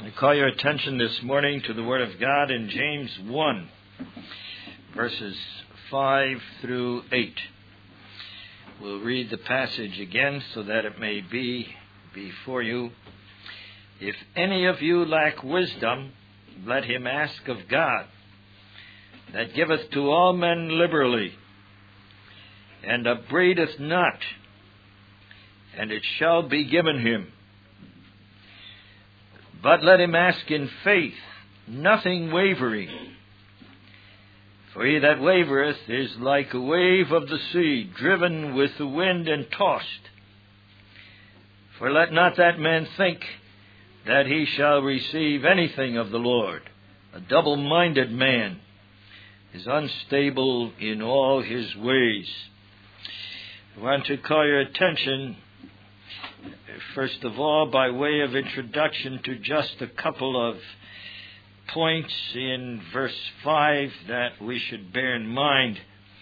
I call your attention this morning to the Word of God in James 1, verses 5 through 8. We'll read the passage again so that it may be before you. If any of you lack wisdom, let him ask of God, that giveth to all men liberally, and upbraideth not, and it shall be given him. But let him ask in faith, nothing wavering. For he that wavereth is like a wave of the sea, driven with the wind and tossed. For let not that man think that he shall receive anything of the Lord. A double-minded man is unstable in all his ways. I want to call your attention, first of all, by way of introduction, to just a couple of points in verse 5 that we should bear in mind.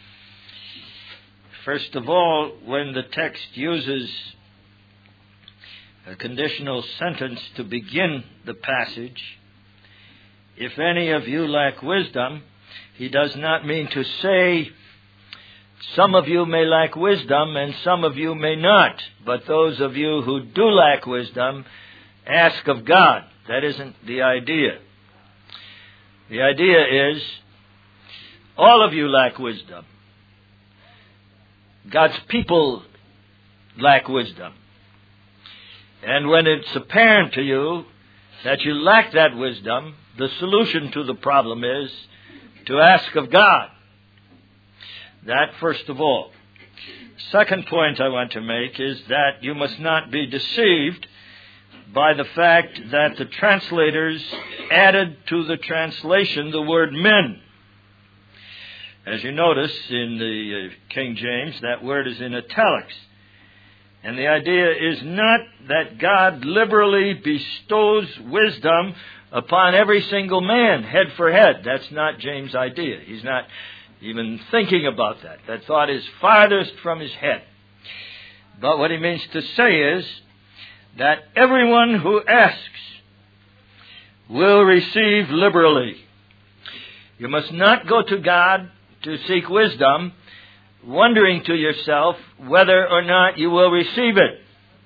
First of all, when the text uses a conditional sentence to begin the passage, if any of you lack wisdom, he does not mean to say, some of you may lack wisdom and some of you may not. But those of you who do lack wisdom, ask of God. That isn't the idea. The idea is, all of you lack wisdom. God's people lack wisdom. And when it's apparent to you that you lack that wisdom, the solution to the problem is to ask of God. That first of all. Second point I want to make is that you must not be deceived by the fact that the translators added to the translation the word men. As you notice in the King James, that word is in italics. And the idea is not that God liberally bestows wisdom upon every single man, head for head. That's not James' idea. He's not even thinking about that. That thought is farthest from his head. But what he means to say is that everyone who asks will receive liberally. You must not go to God to seek wisdom, wondering to yourself whether or not you will receive it.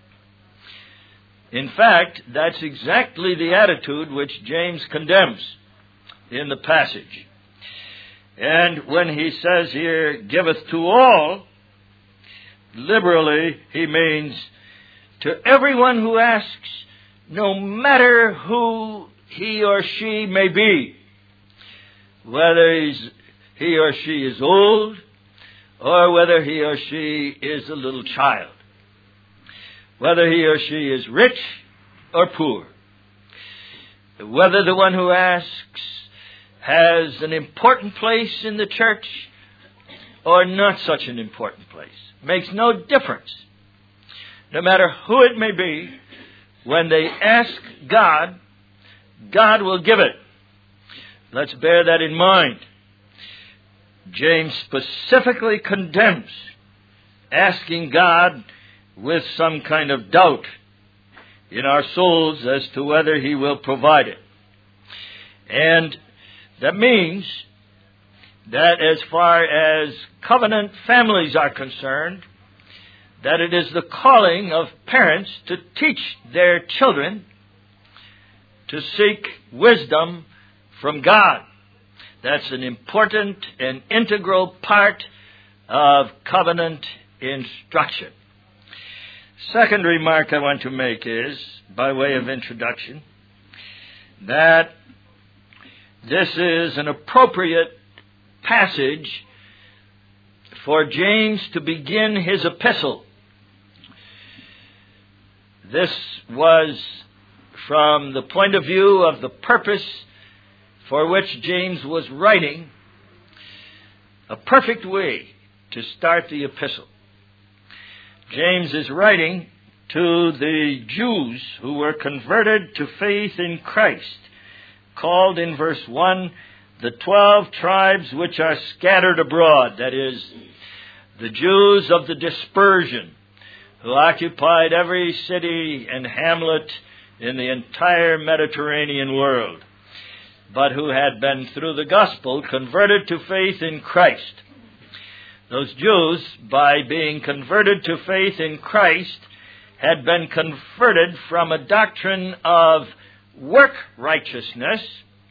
In fact, that's exactly the attitude which James condemns in the passage. And when he says here, giveth to all, liberally, he means to everyone who asks, no matter who he or she may be, whether he or she is old, or whether he or she is a little child, whether he or she is rich or poor, whether the one who asks has an important place in the church or not such an important place. Makes no difference. No matter who it may be, when they ask God, God will give it. Let's bear that in mind. James specifically condemns asking God with some kind of doubt in our souls as to whether he will provide it. And that means that as far as covenant families are concerned, that it is the calling of parents to teach their children to seek wisdom from God. That's an important and integral part of covenant instruction. Second remark I want to make is, by way of introduction, that this is an appropriate passage for James to begin his epistle. This was, from the point of view of the purpose for which James was writing, a perfect way to start the epistle. James is writing to the Jews who were converted to faith in Christ, called in verse 1, the 12 tribes which are scattered abroad, that is, the Jews of the dispersion, who occupied every city and hamlet in the entire Mediterranean world, but who had been, through the gospel, converted to faith in Christ. Those Jews, by being converted to faith in Christ, had been converted from a doctrine of work righteousness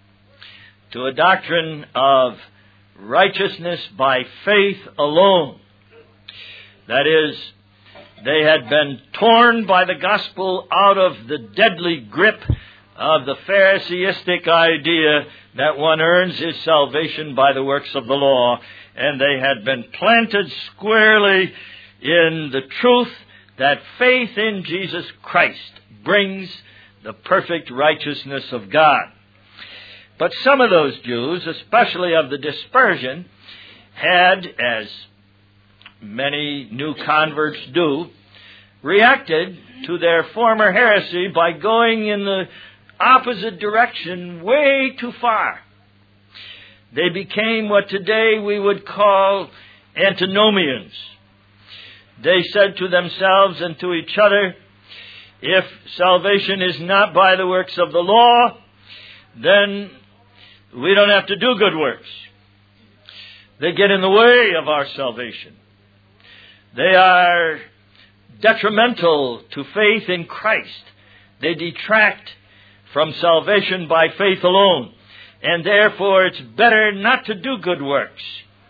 to a doctrine of righteousness by faith alone. That is, they had been torn by the gospel out of the deadly grip of the Pharisaistic idea that one earns his salvation by the works of the law, and they had been planted squarely in the truth that faith in Jesus Christ brings the perfect righteousness of God. But some of those Jews, especially of the dispersion, had, as many new converts do, reacted to their former heresy by going in the opposite direction way too far. They became what today we would call antinomians. They said to themselves and to each other, if salvation is not by the works of the law, then we don't have to do good works. They get in the way of our salvation. They are detrimental to faith in Christ. They detract from salvation by faith alone, and therefore it's better not to do good works.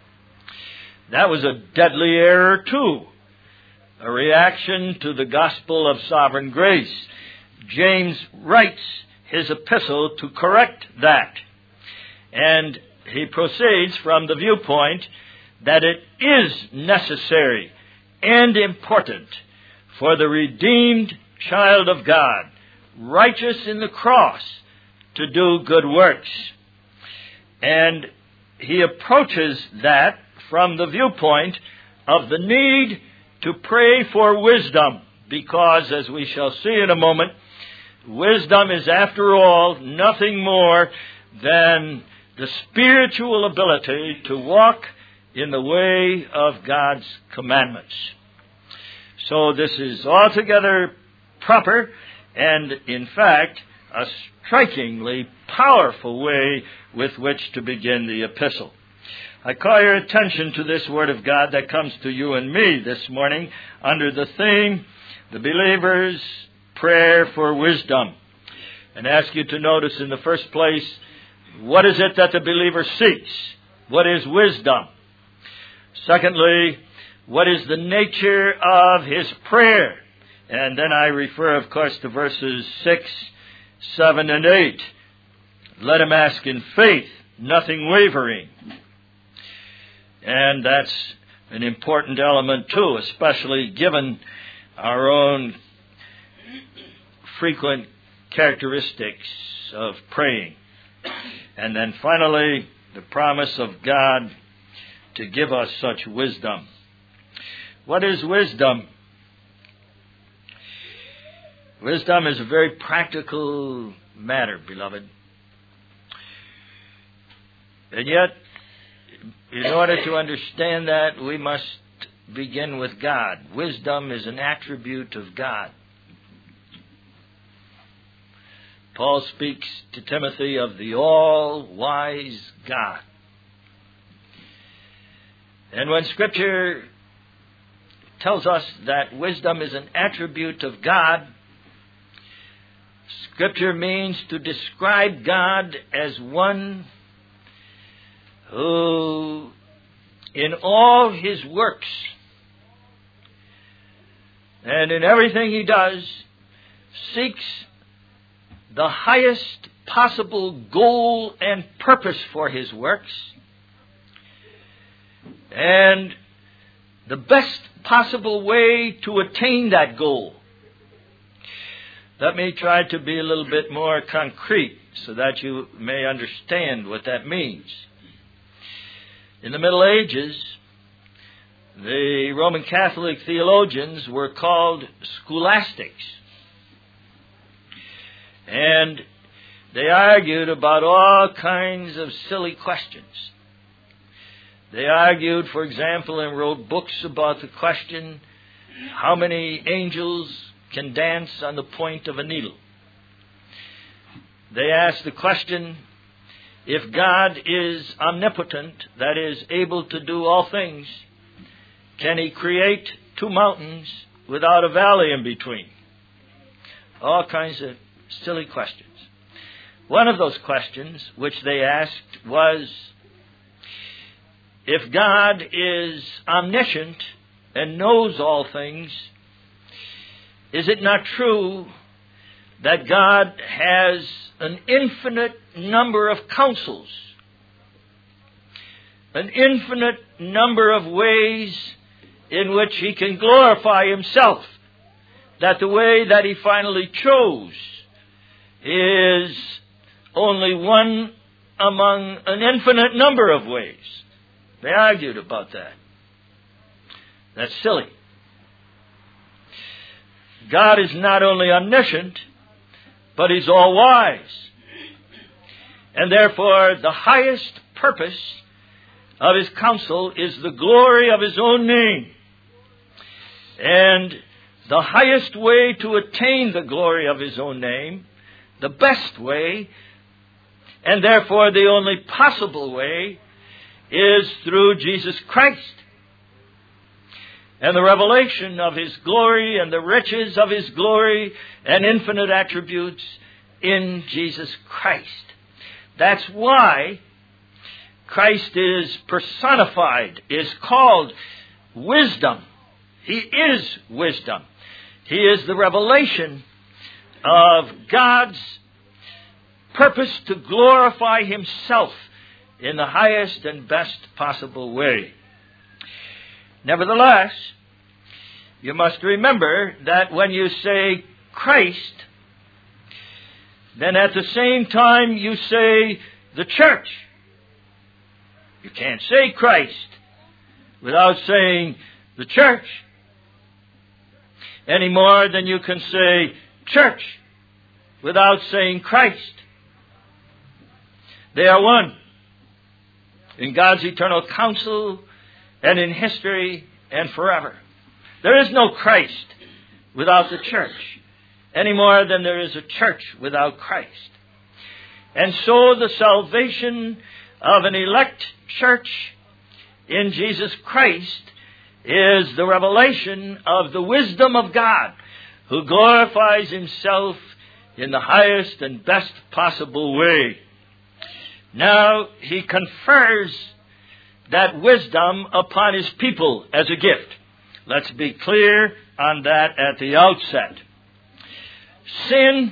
That was a deadly error too, a reaction to the gospel of sovereign grace. James writes his epistle to correct that, and he proceeds from the viewpoint that it is necessary and important for the redeemed child of God, righteous in the cross, to do good works. And he approaches that from the viewpoint of the need to pray for wisdom, because, as we shall see in a moment, wisdom is, after all, nothing more than the spiritual ability to walk in the way of God's commandments. So this is altogether proper and, in fact, a strikingly powerful way with which to begin the epistle. I call your attention to this Word of God that comes to you and me this morning under the theme, the believer's prayer for wisdom, and ask you to notice in the first place, what is it that the believer seeks? What is wisdom? Secondly, what is the nature of his prayer? And then I refer, of course, to verses 6, 7, and 8. Let him ask in faith, nothing wavering. And that's an important element too, especially given our own frequent characteristics of praying. And then finally, the promise of God to give us such wisdom. What is wisdom? Wisdom is a very practical matter, beloved. And yet, in order to understand that, we must begin with God. Wisdom is an attribute of God. Paul speaks to Timothy of the all-wise God. And when Scripture tells us that wisdom is an attribute of God, Scripture means to describe God as one who, in all his works and in everything he does, seeks the highest possible goal and purpose for his works, and the best possible way to attain that goal. Let me try to be a little bit more concrete so that you may understand what that means. In the Middle Ages, the Roman Catholic theologians were called scholastics. And they argued about all kinds of silly questions. They argued, for example, and wrote books about the question, how many angels can dance on the point of a needle? They ask the question, if God is omnipotent, that is, able to do all things, can He create two mountains without a valley in between? All kinds of silly questions. One of those questions which they asked was, if God is omniscient and knows all things, is it not true that God has an infinite number of counsels, an infinite number of ways in which He can glorify Himself, that the way that He finally chose is only one among an infinite number of ways? They argued about that. That's silly. God is not only omniscient, but He's all-wise. And therefore, the highest purpose of His counsel is the glory of His own name. And the highest way to attain the glory of His own name, the best way, and therefore the only possible way, is through Jesus Christ. And the revelation of His glory and the riches of His glory and infinite attributes in Jesus Christ. That's why Christ is personified, is called wisdom. He is wisdom. He is the revelation of God's purpose to glorify Himself in the highest and best possible way. Nevertheless, you must remember that when you say Christ, then at the same time you say the church. You can't say Christ without saying the church, any more than you can say church without saying Christ. They are one in God's eternal counsel and in history and forever. There is no Christ without the church, any more than there is a church without Christ. And so the salvation of an elect church in Jesus Christ is the revelation of the wisdom of God, who glorifies Himself in the highest and best possible way. Now, He confers that wisdom upon His people as a gift. Let's be clear on that at the outset. Sin,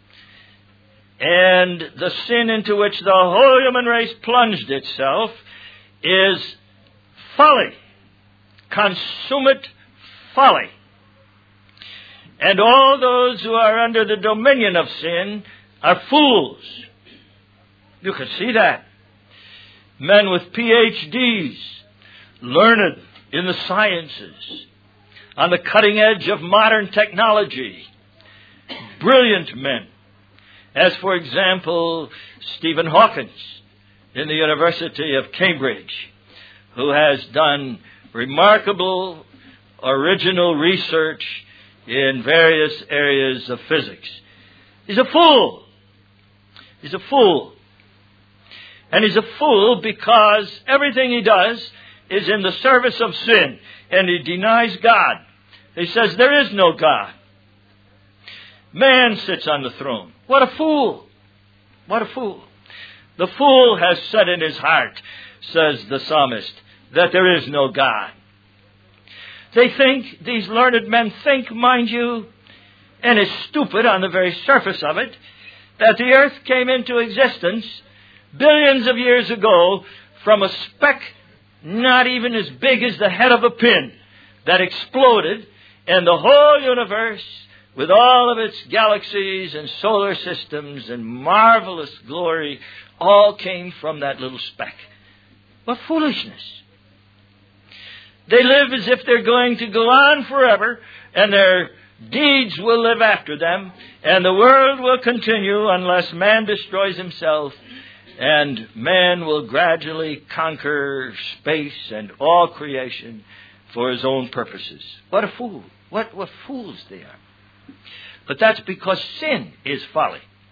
and the sin into which the whole human race plunged itself, is folly, consummate folly. And all those who are under the dominion of sin are fools. You can see that. Men with PhDs, learned in the sciences, on the cutting edge of modern technology, brilliant men, as for example, Stephen Hawking in the University of Cambridge, who has done remarkable, original research in various areas of physics. He's a fool. He's a fool. And he's a fool because everything he does is in the service of sin. And he denies God. He says there is no God. Man sits on the throne. What a fool. What a fool. The fool has said in his heart, says the psalmist, that there is no God. They think, these learned men think, mind you, and it's stupid on the very surface of it, that the earth came into existence billions of years ago from a speck not even as big as the head of a pin that exploded, and the whole universe, with all of its galaxies and solar systems and marvelous glory, all came from that little speck. What foolishness. They live as if they're going to go on forever, and their deeds will live after them, and the world will continue unless man destroys himself, and man will gradually conquer space and all creation for his own purposes. What a fool. What fools they are. But that's because sin is folly.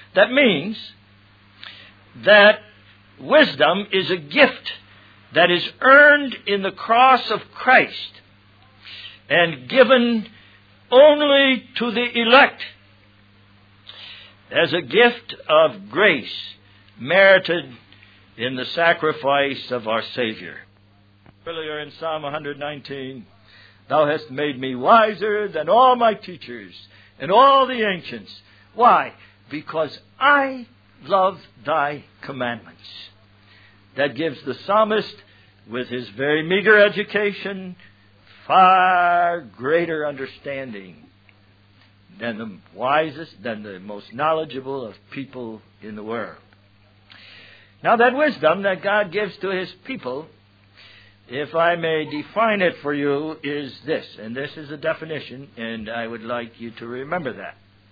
That means that wisdom is a gift that is earned in the cross of Christ and given only to the elect as a gift of grace merited in the sacrifice of our Savior. Earlier in Psalm 119, Thou hast made me wiser than all my teachers and all the ancients. Why? Because I love Thy commandments. That gives the psalmist, with his very meager education, far greater understanding than the wisest, than the most knowledgeable of people in the world. Now, that wisdom that God gives to His people, if I may define it for you, is this. And this is a definition, and I would like you to remember that.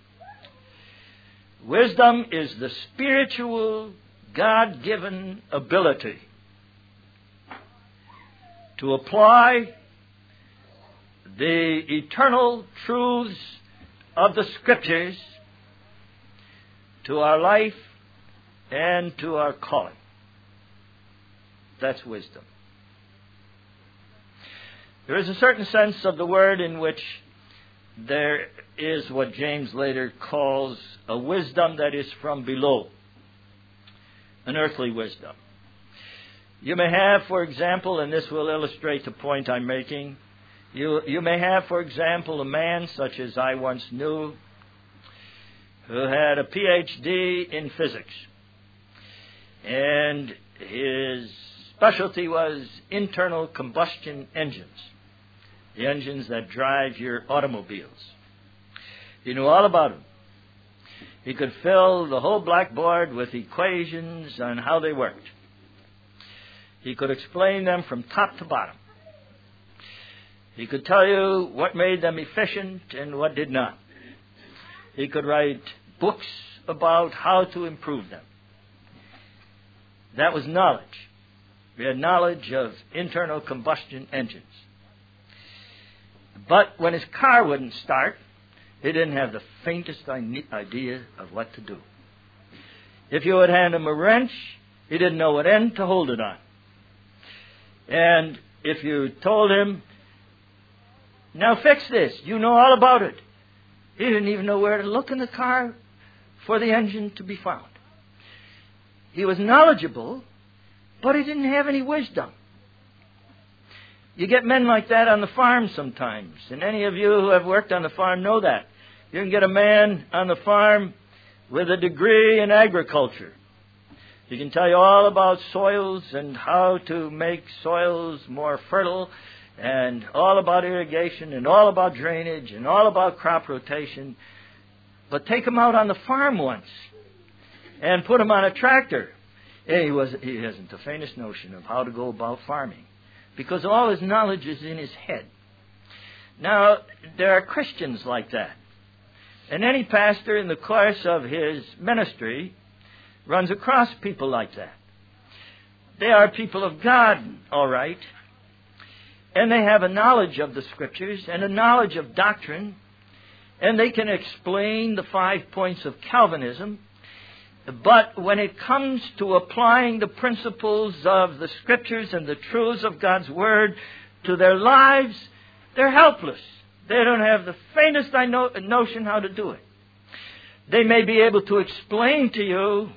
Wisdom is the spiritual, God-given ability to apply the eternal truths of the Scriptures to our life and to our calling. That's wisdom. There is a certain sense of the word in which there is what James later calls a wisdom that is from below, an earthly wisdom. You may have, for example, and this will illustrate the point I'm making, you may have, for example, a man such as I once knew who had a PhD in physics. And his specialty was internal combustion engines, the engines that drive your automobiles. He knew all about them. He could fill the whole blackboard with equations on how they worked. He could explain them from top to bottom. He could tell you what made them efficient and what did not. He could write books about how to improve them. That was knowledge. We had knowledge of internal combustion engines. But when his car wouldn't start, he didn't have the faintest idea of what to do. If you would hand him a wrench, he didn't know what end to hold it on. And if you told him, now fix this, you know all about it, he didn't even know where to look in the car for the engine to be found. He was knowledgeable, but he didn't have any wisdom. You get men like that on the farm sometimes, and any of you who have worked on the farm know that. You can get a man on the farm with a degree in agriculture. He can tell you all about soils and how to make soils more fertile, and all about irrigation, and all about drainage, and all about crop rotation. But take him out on the farm once, and put him on a tractor. He hasn't the faintest notion of how to go about farming, because all his knowledge is in his head. Now, there are Christians like that. And any pastor in the course of his ministry runs across people like that. They are people of God, all right. And they have a knowledge of the Scriptures and a knowledge of doctrine. And they can explain the 5 points of Calvinism. But when it comes to applying the principles of the Scriptures and the truths of God's Word to their lives, they're helpless. They don't have the faintest notion how to do it. They may be able to explain to you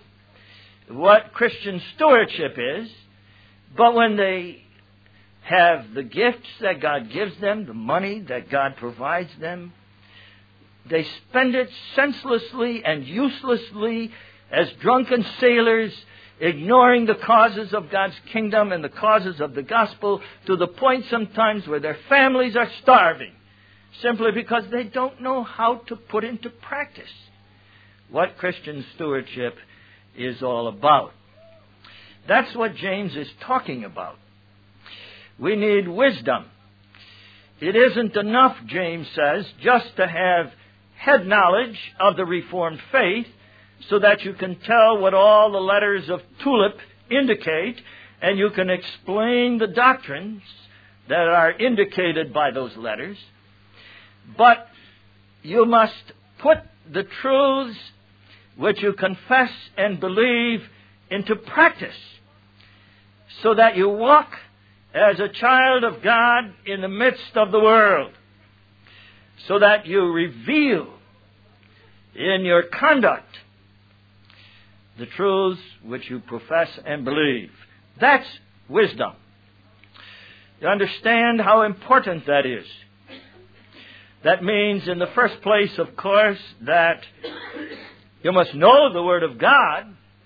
what Christian stewardship is, but when they have the gifts that God gives them, the money that God provides them, they spend it senselessly and uselessly as drunken sailors, ignoring the causes of God's kingdom and the causes of the gospel, to the point sometimes where their families are starving, simply because they don't know how to put into practice what Christian stewardship is all about. That's what James is talking about. We need wisdom. It isn't enough, James says, just to have head knowledge of the Reformed faith so that you can tell what all the letters of tulip indicate, and you can explain the doctrines that are indicated by those letters. But you must put the truths which you confess and believe into practice, so that you walk as a child of God in the midst of the world, so that you reveal in your conduct the truths which you profess and believe. That's wisdom. You understand how important that is. That means, in the first place, of course, that you must know the Word of God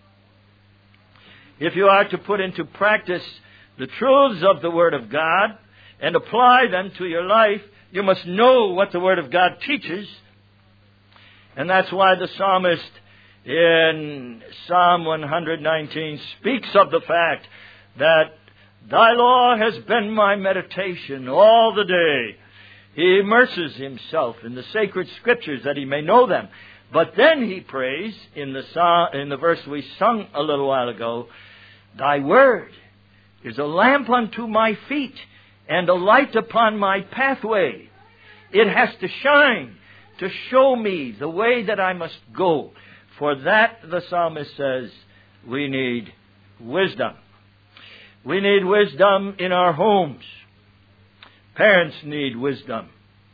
if you are to put into practice the truths of the Word of God and apply them to your life. You must know what the Word of God teaches. And that's why the psalmist in Psalm 119 speaks of the fact that Thy law has been my meditation all the day. He immerses himself in the sacred Scriptures that he may know them. But then he prays in the verse we sung a little while ago, Thy word is a lamp unto my feet and a light upon my pathway. It has to shine to show me the way that I must go. For that, the psalmist says, we need wisdom. We need wisdom in our homes. Parents need wisdom.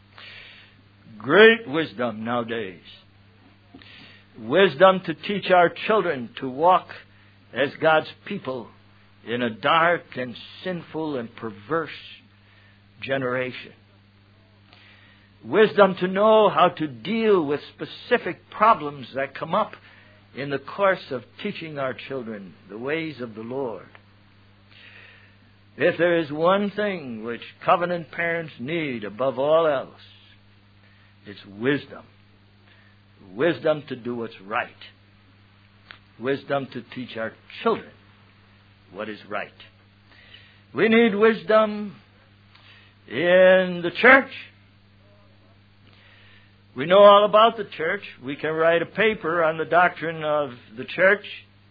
Great wisdom nowadays. Wisdom to teach our children to walk as God's people in a dark and sinful and perverse generation. Wisdom to know how to deal with specific problems that come up in the course of teaching our children the ways of the Lord. If there is one thing which covenant parents need above all else, it's wisdom. Wisdom to do what's right. Wisdom to teach our children what is right. We need wisdom in the church. We know all about the church. We can write a paper on the doctrine of the church.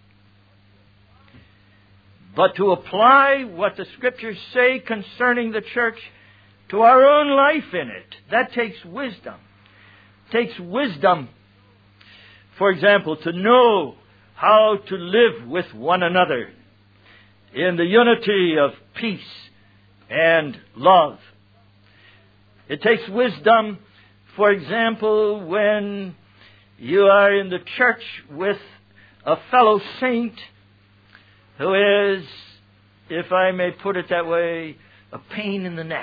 But to apply what the Scriptures say concerning the church to our own life in it, that takes wisdom. It takes wisdom, for example, to know how to live with one another in the unity of peace and love. It takes wisdom, for example, when you are in the church with a fellow saint who is, if I may put it that way, a pain in the neck.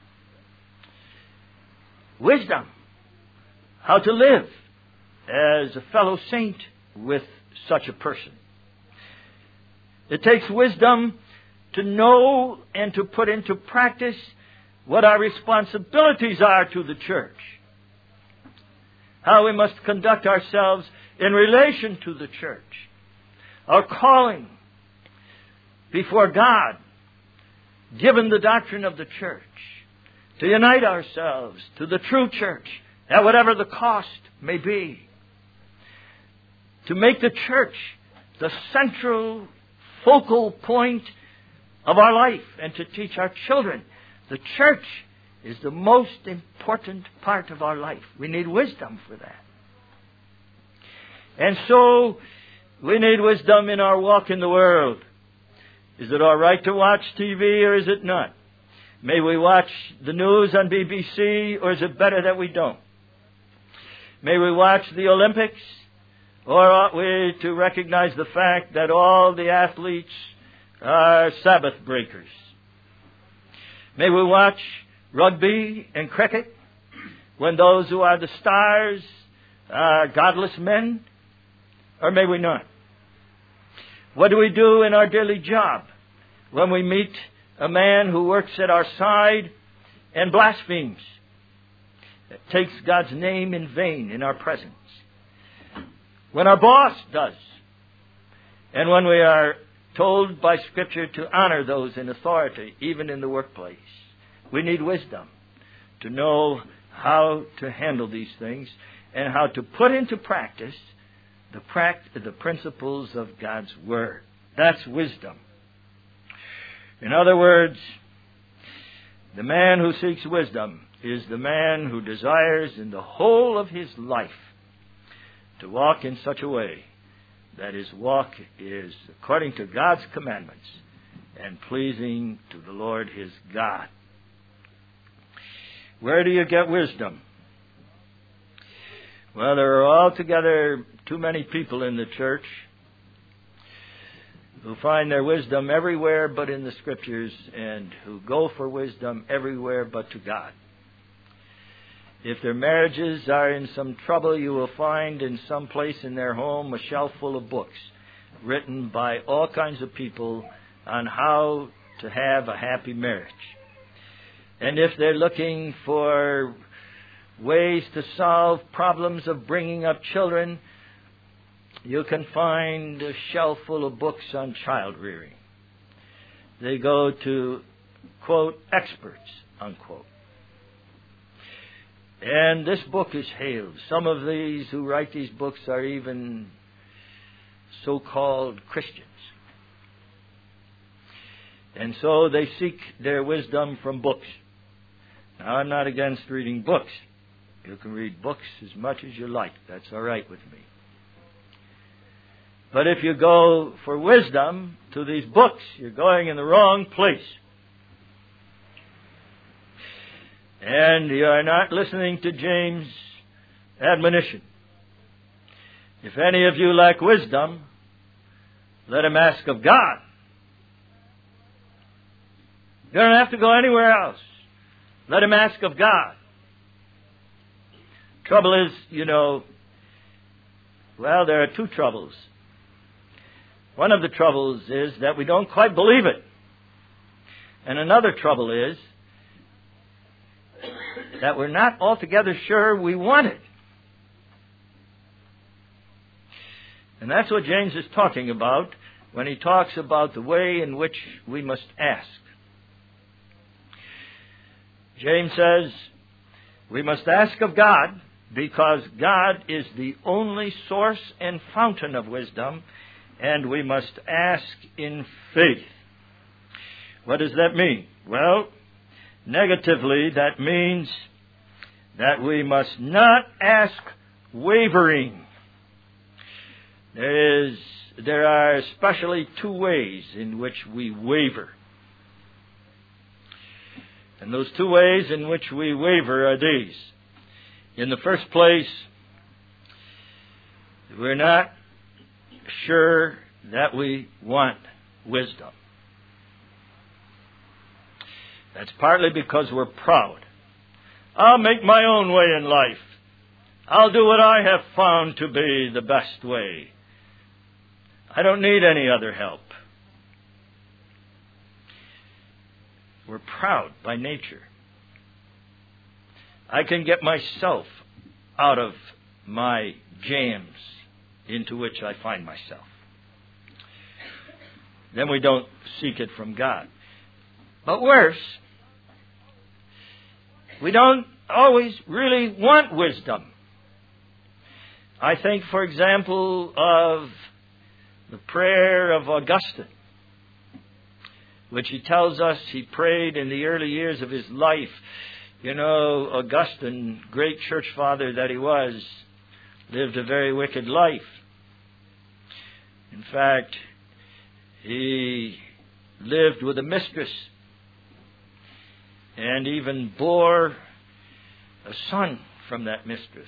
Wisdom. How to live as a fellow saint with such a person. It takes wisdom to know and to put into practice what our responsibilities are to the church. How we must conduct ourselves in relation to the church. Our calling before God, given the doctrine of the church, to unite ourselves to the true church at whatever the cost may be. To make the church the central focal point of our life and to teach our children. The church is the most important part of our life. We need wisdom for that. And so, we need wisdom in our walk in the world. Is it all right to watch TV or is it not? May we watch the news on BBC or is it better that we don't? May we watch the Olympics or ought we to recognize the fact that all the athletes are Sabbath breakers? May we watch rugby and cricket when those who are the stars are godless men? Or may we not? What do we do in our daily job when we meet a man who works at our side and blasphemes? It takes God's name in vain in our presence. When our boss does, and when we are told by Scripture to honor those in authority, even in the workplace, we need wisdom to know how to handle these things and how to put into practice the principles of God's Word. That's wisdom. In other words, the man who seeks wisdom is the man who desires in the whole of his life to walk in such a way that his walk is according to God's commandments and pleasing to the Lord his God. Where do you get wisdom? Well, there are altogether too many people in the church who find their wisdom everywhere but in the Scriptures, and who go for wisdom everywhere but to God. If their marriages are in some trouble, you will find in some place in their home a shelf full of books written by all kinds of people on how to have a happy marriage. And if they're looking for ways to solve problems of bringing up children, you can find a shelf full of books on child rearing. They go to, quote, experts, unquote. And this book is hailed. Some of these who write these books are even so-called Christians. And so they seek their wisdom from books. Now, I'm not against reading books. You can read books as much as you like. That's all right with me. But if you go for wisdom to these books, you're going in the wrong place. And you are not listening to James' admonition. If any of you lack wisdom, let him ask of God. You don't have to go anywhere else. Let him ask of God. Trouble is, there are two troubles. One of the troubles is that we don't quite believe it. And another trouble is that we're not altogether sure we want it. And that's what James is talking about when he talks about the way in which we must ask. James says we must ask of God because God is the only source and fountain of wisdom, and we must ask in faith. What does that mean? Well, negatively, that means that we must not ask wavering. There are especially two ways in which we waver. And those two ways in which we waver are these. In the first place, we're not sure that we want wisdom. That's partly because we're proud. I'll make my own way in life. I'll do what I have found to be the best way. I don't need any other help. We're proud by nature. I can get myself out of my jams into which I find myself. Then we don't seek it from God. But worse, we don't always really want wisdom. I think, for example, of the prayer of Augustine, which he tells us he prayed in the early years of his life. Augustine, great church father that he was, lived a very wicked life. In fact, he lived with a mistress and even bore a son from that mistress.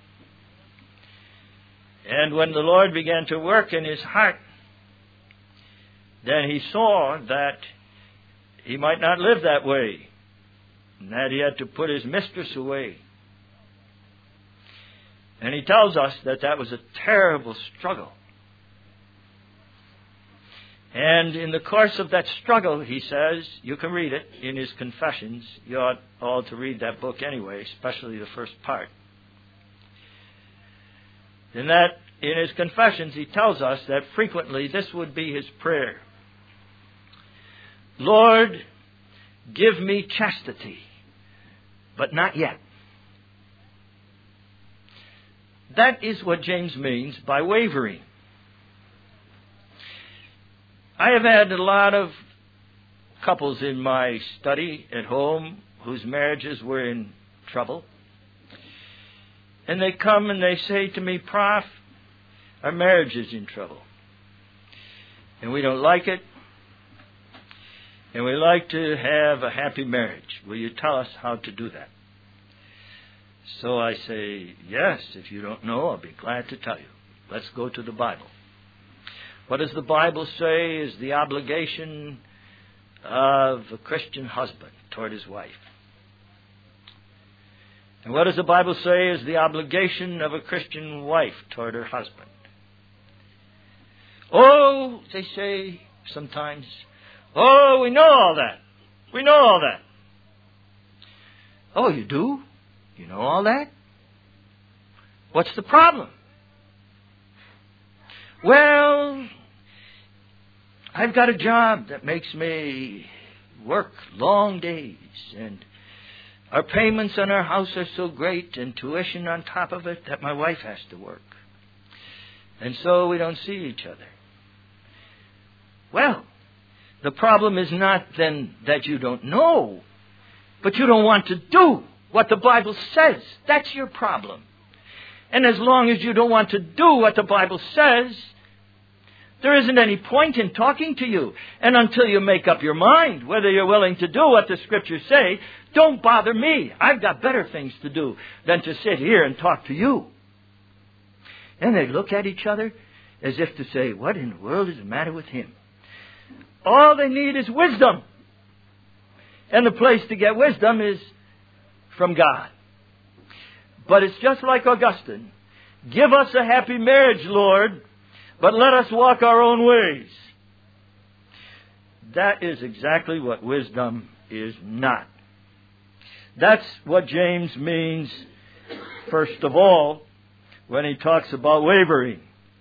And when the Lord began to work in his heart, then he saw that he might not live that way, and that he had to put his mistress away. And he tells us that that was a terrible struggle. And in the course of that struggle, he says, you can read it in his Confessions. You ought all to read that book anyway, especially the first part. In his Confessions, he tells us that frequently this would be his prayer. Lord, give me chastity, but not yet. That is what James means by wavering. I have had a lot of couples in my study at home whose marriages were in trouble. And they come and they say to me, Prof, our marriage is in trouble. And we don't like it. And we like to have a happy marriage. Will you tell us how to do that? So I say, yes, if you don't know, I'll be glad to tell you. Let's go to the Bible. What does the Bible say is the obligation of a Christian husband toward his wife? And what does the Bible say is the obligation of a Christian wife toward her husband? Oh, they say sometimes, oh, we know all that. We know all that. Oh, you do? You know all that? What's the problem? Well, I've got a job that makes me work long days, and our payments on our house are so great, and tuition on top of it, that my wife has to work. And so we don't see each other. Well, the problem is not then that you don't know, but you don't want to do what the Bible says. That's your problem. And as long as you don't want to do what the Bible says, there isn't any point in talking to you. And until you make up your mind whether you're willing to do what the Scriptures say, don't bother me. I've got better things to do than to sit here and talk to you. And they look at each other as if to say, what in the world is the matter with him? All they need is wisdom. And the place to get wisdom is from God. But it's just like Augustine. Give us a happy marriage, Lord, but let us walk our own ways. That is exactly what wisdom is not. That's what James means, first of all, when he talks about wavering.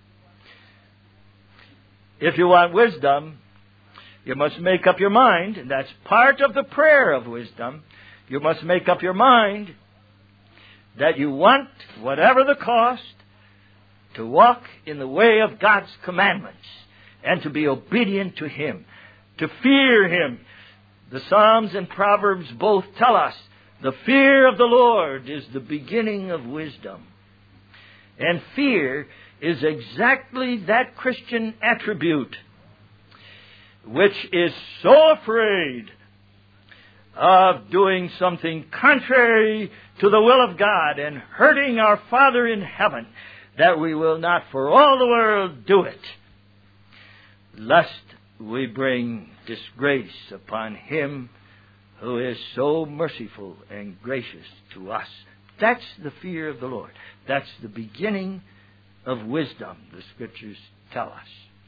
If you want wisdom, you must make up your mind, and that's part of the prayer of wisdom. You must make up your mind that you want, whatever the cost, to walk in the way of God's commandments and to be obedient to Him, to fear Him. The Psalms and Proverbs both tell us the fear of the Lord is the beginning of wisdom. And fear is exactly that Christian attribute which is so afraid of doing something contrary to the will of God and hurting our Father in heaven that we will not for all the world do it, lest we bring disgrace upon Him who is so merciful and gracious to us. That's the fear of the Lord. That's the beginning of wisdom, the Scriptures tell us.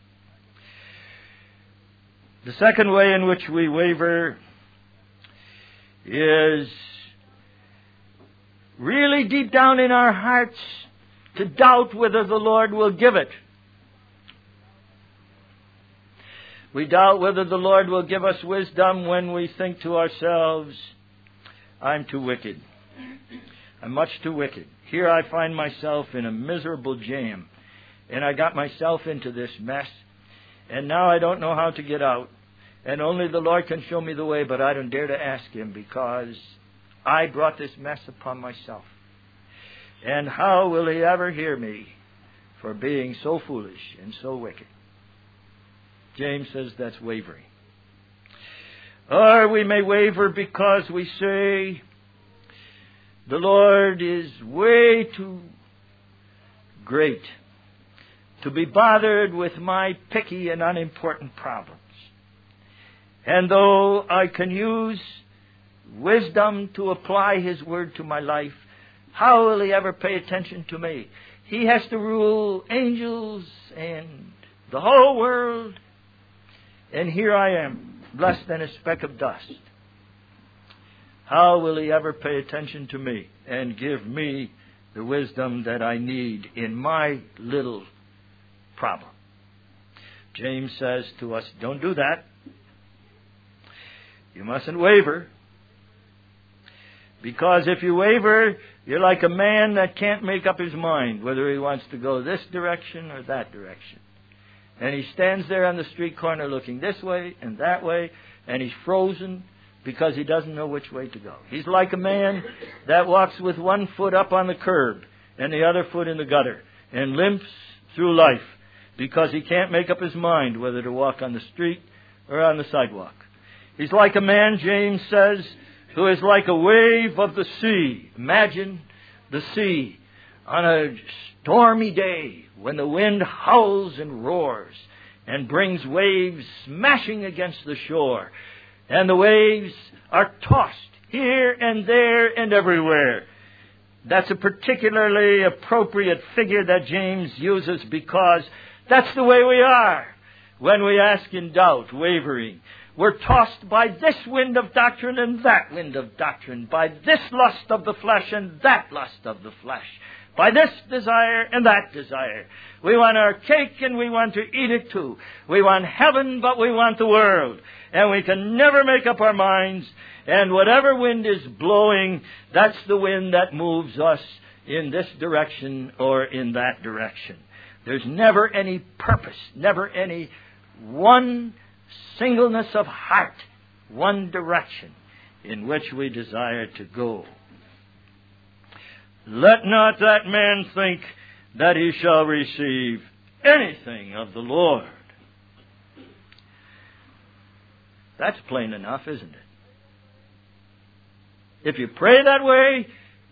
The second way in which we waver is really deep down in our hearts to doubt whether the Lord will give it. We doubt whether the Lord will give us wisdom when we think to ourselves, I'm too wicked. I'm much too wicked. Here I find myself in a miserable jam, and I got myself into this mess, and now I don't know how to get out. And only the Lord can show me the way, but I don't dare to ask Him because I brought this mess upon myself. And how will He ever hear me for being so foolish and so wicked? James says that's wavering. Or we may waver because we say, the Lord is way too great to be bothered with my picky and unimportant problems. And though I can use wisdom to apply His word to my life, how will He ever pay attention to me? He has to rule angels and the whole world. And here I am, less than a speck of dust. How will He ever pay attention to me and give me the wisdom that I need in my little problem? James says to us, don't do that. You mustn't waver. Because if you waver, you're like a man that can't make up his mind whether he wants to go this direction or that direction. And he stands there on the street corner looking this way and that way, and he's frozen because he doesn't know which way to go. He's like a man that walks with one foot up on the curb and the other foot in the gutter, and limps through life because he can't make up his mind whether to walk on the street or on the sidewalk. He's like a man, James says, who is like a wave of the sea. Imagine the sea on a stormy day when the wind howls and roars and brings waves smashing against the shore. And the waves are tossed here and there and everywhere. That's a particularly appropriate figure that James uses because that's the way we are when we ask in doubt, wavering. We're tossed by this wind of doctrine and that wind of doctrine, by this lust of the flesh and that lust of the flesh, by this desire and that desire. We want our cake and we want to eat it too. We want heaven, but we want the world. And we can never make up our minds. And whatever wind is blowing, that's the wind that moves us in this direction or in that direction. There's never any purpose, never any one singleness of heart, one direction in which we desire to go. Let not that man think that he shall receive anything of the Lord. That's plain enough, isn't it? If you pray that way,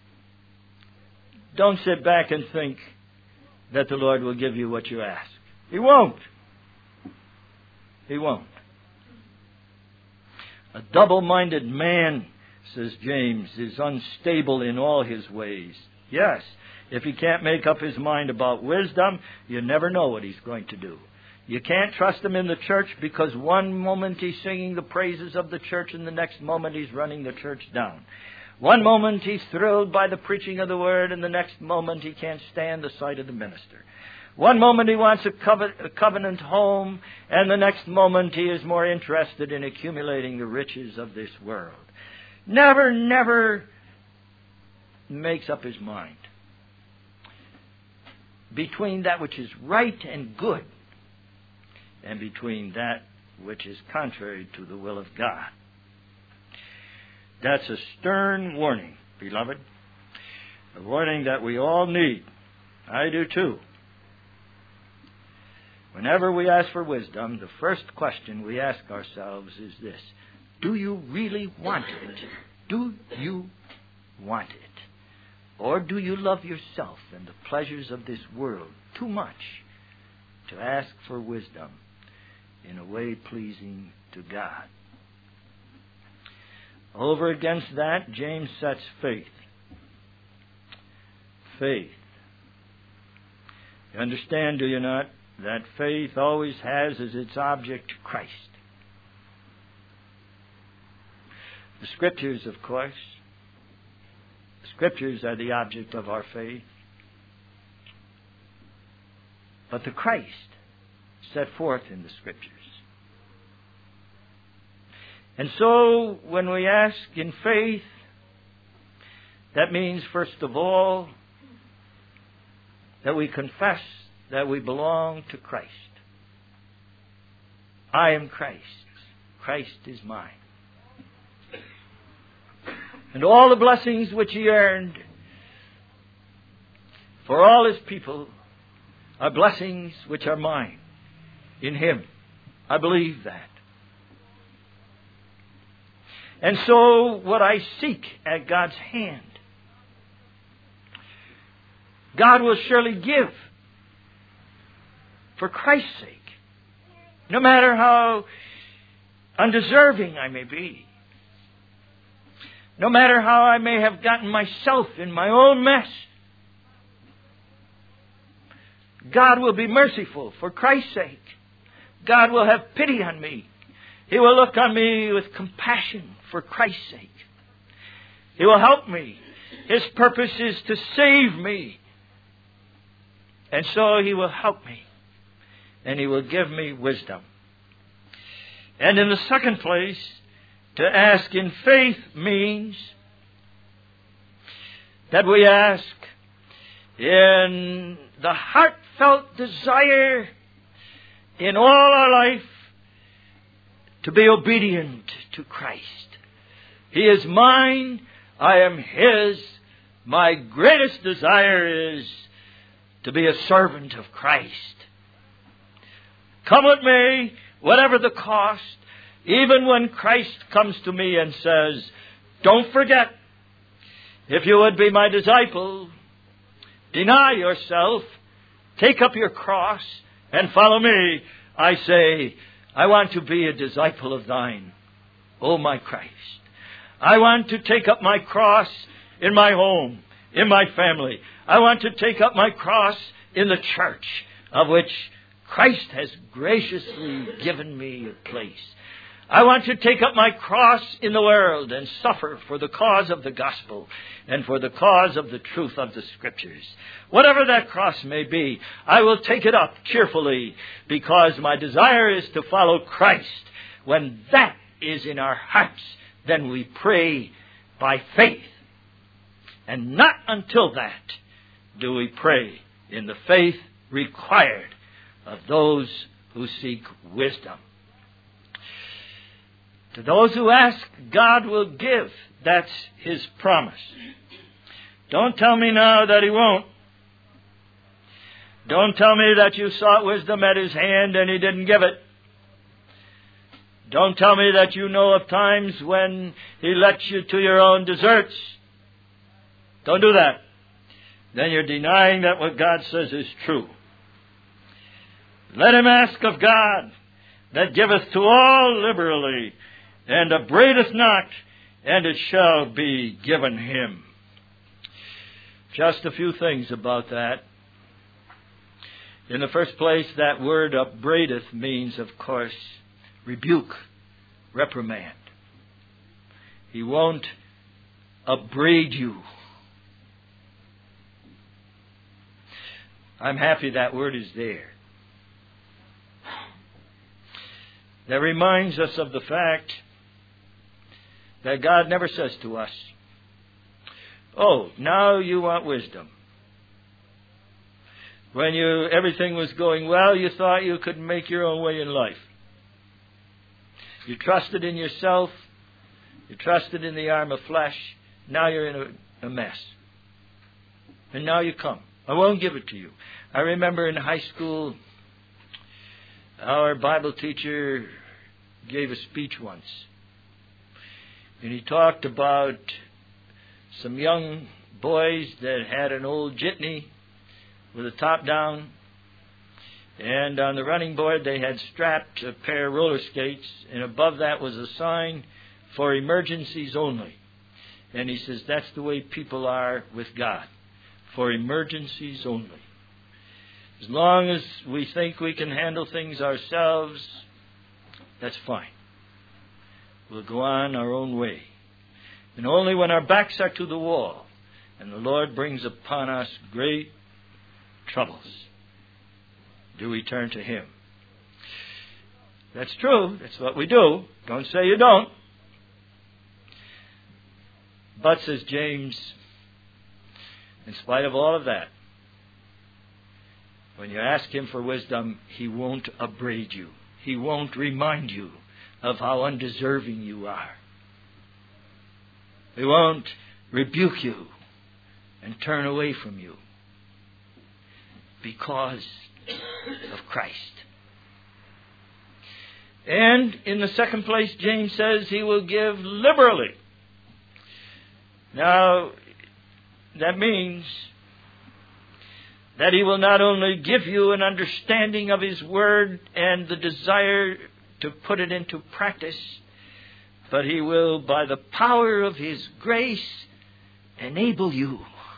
don't sit back and think that the Lord will give you what you ask. He won't. He won't. A double-minded man, says James, is unstable in all his ways. Yes, if he can't make up his mind about wisdom, you never know what he's going to do. You can't trust him in the church because one moment he's singing the praises of the church and the next moment he's running the church down. One moment he's thrilled by the preaching of the word and the next moment he can't stand the sight of the minister. One moment he wants a covenant home and the next moment he is more interested in accumulating the riches of this world. Never makes up his mind between that which is right and good and between that which is contrary to the will of God. That's a stern warning, beloved. A warning that we all need. I do too. Whenever we ask for wisdom, the first question we ask ourselves is this: do you really want it? Do you want it? Or do you love yourself and the pleasures of this world too much to ask for wisdom in a way pleasing to God? Over against that, James sets faith. Faith. You understand, do you not, that faith always has as its object Christ? The Scriptures, of course. The Scriptures are the object of our faith. But the Christ set forth in the Scriptures. And so, when we ask in faith, that means, first of all, that we confess that we belong to Christ. I am Christ's. Christ is mine. And all the blessings which He earned for all His people are blessings which are mine in Him. I believe that. And so what I seek at God's hand, God will surely give for Christ's sake, no matter how undeserving I may be, no matter how I may have gotten myself in my own mess. God will be merciful for Christ's sake. God will have pity on me. He will look on me with compassion for Christ's sake. He will help me. His purpose is to save me. And so He will help me. And He will give me wisdom. And in the second place, to ask in faith means that we ask in the heartfelt desire in all our life to be obedient to Christ. He is mine, I am His, My greatest desire is to be a servant of Christ. Come with me, whatever the cost, even when Christ comes to me and says, don't forget, if you would be my disciple, deny yourself, take up your cross, and follow me. I say, I want to be a disciple of thine, O my Christ. I want to take up my cross in my home, in my family. I want to take up my cross in the church, of which Christ has graciously given me a place. I want to take up my cross in the world and suffer for the cause of the gospel and for the cause of the truth of the Scriptures. Whatever that cross may be, I will take it up cheerfully, because my desire is to follow Christ. When that is in our hearts, then we pray by faith. And not until that do we pray in the faith required of those who seek wisdom. To those who ask, God will give. That's His promise. Don't tell me now that He won't. Don't tell me that you sought wisdom at His hand and He didn't give it. Don't tell me that you know of times when He lets you to your own deserts. Don't do that. Then you're denying that what God says is true. Let him ask of God, that giveth to all liberally, and upbraideth not, and it shall be given him. Just a few things about that. In the first place, that word upbraideth means, of course, rebuke, reprimand. He won't upbraid you. I'm happy that word is there. That reminds us of the fact that God never says to us, oh, now you want wisdom. When everything was going well, you thought you could make your own way in life. You trusted in yourself. You trusted in the arm of flesh. Now you're in a mess. And now you come. I won't give it to you. I remember in high school, our Bible teacher gave a speech once. And he talked about some young boys that had an old jitney with the top down. And on the running board they had strapped a pair of roller skates. And above that was a sign, for emergencies only. And he says that's the way people are with God. For emergencies only. As long as we think we can handle things ourselves, that's fine. We'll go on our own way. And only when our backs are to the wall and the Lord brings upon us great troubles do we turn to Him. That's true. That's what we do. Don't say you don't. But, says James, in spite of all of that, when you ask Him for wisdom, He won't upbraid you. He won't remind you of how undeserving you are. He won't rebuke you and turn away from you because of Christ. And in the second place, James says He will give liberally. Now, that means that He will not only give you an understanding of His Word and the desire to put it into practice, but He will, by the power of His grace, enable you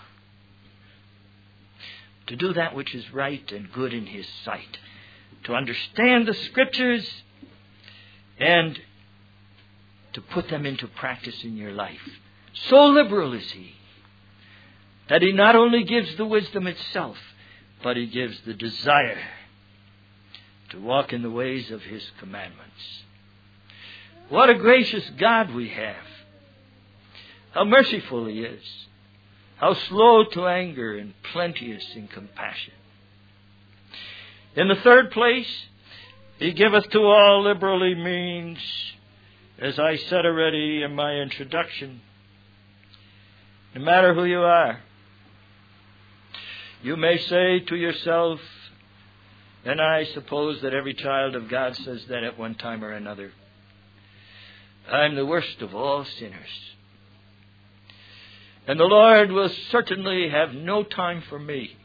to do that which is right and good in His sight, to understand the Scriptures and to put them into practice in your life. So liberal is He, that He not only gives the wisdom itself, but He gives the desire to walk in the ways of His commandments. What a gracious God we have. How merciful He is. How slow to anger and plenteous in compassion. In the third place, He giveth to all liberally means, as I said already in my introduction, no matter who you are. You may say to yourself, and I suppose that every child of God says that at one time or another, I'm the worst of all sinners. And the Lord will certainly have no time for me.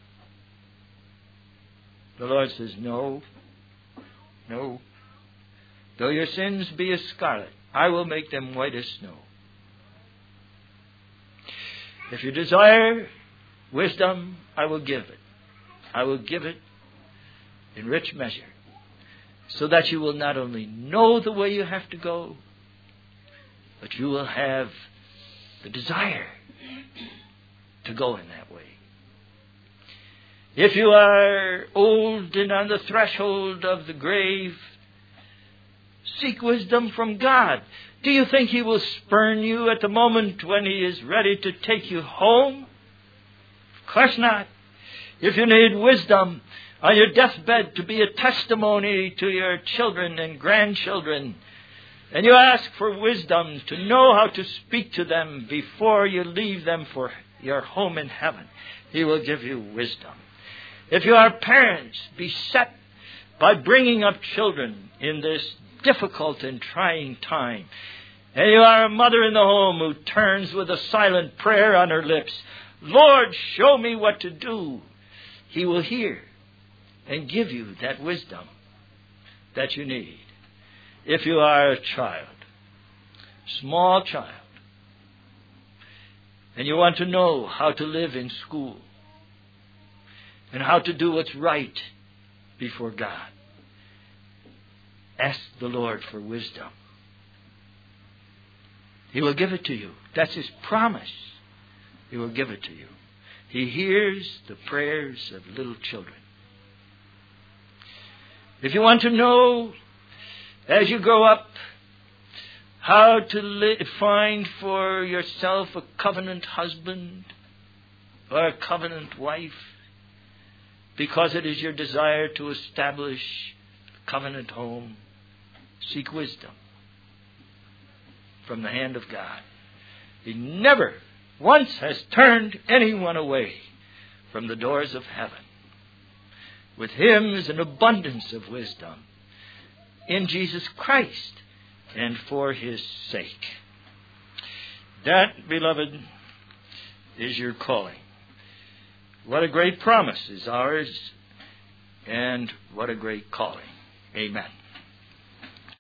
The Lord says, no. Though your sins be as scarlet, I will make them white as snow. If you desire wisdom, I will give it. I will give it in rich measure, so that you will not only know the way you have to go, but you will have the desire to go in that way. If you are old and on the threshold of the grave, seek wisdom from God. Do you think He will spurn you at the moment when He is ready to take you home? Of course not. If you need wisdom on your deathbed to be a testimony to your children and grandchildren, and you ask for wisdom to know how to speak to them before you leave them for your home in heaven, He will give you wisdom. If you are parents beset by bringing up children in this difficult and trying time, and you are a mother in the home who turns with a silent prayer on her lips, Lord, show me what to do, He will hear and give you that wisdom that you need. If you are a child, small child, and you want to know how to live in school and how to do what's right before God, ask the Lord for wisdom. He will give it to you. That's His promise. He will give it to you. He hears the prayers of little children. If you want to know, as you grow up, how to find for yourself a covenant husband or a covenant wife, because it is your desire to establish a covenant home, seek wisdom from the hand of God. He never once has turned anyone away from the doors of heaven. With Him is an abundance of wisdom in Jesus Christ and for His sake. That, beloved, is your calling. What a great promise is ours, and what a great calling. Amen.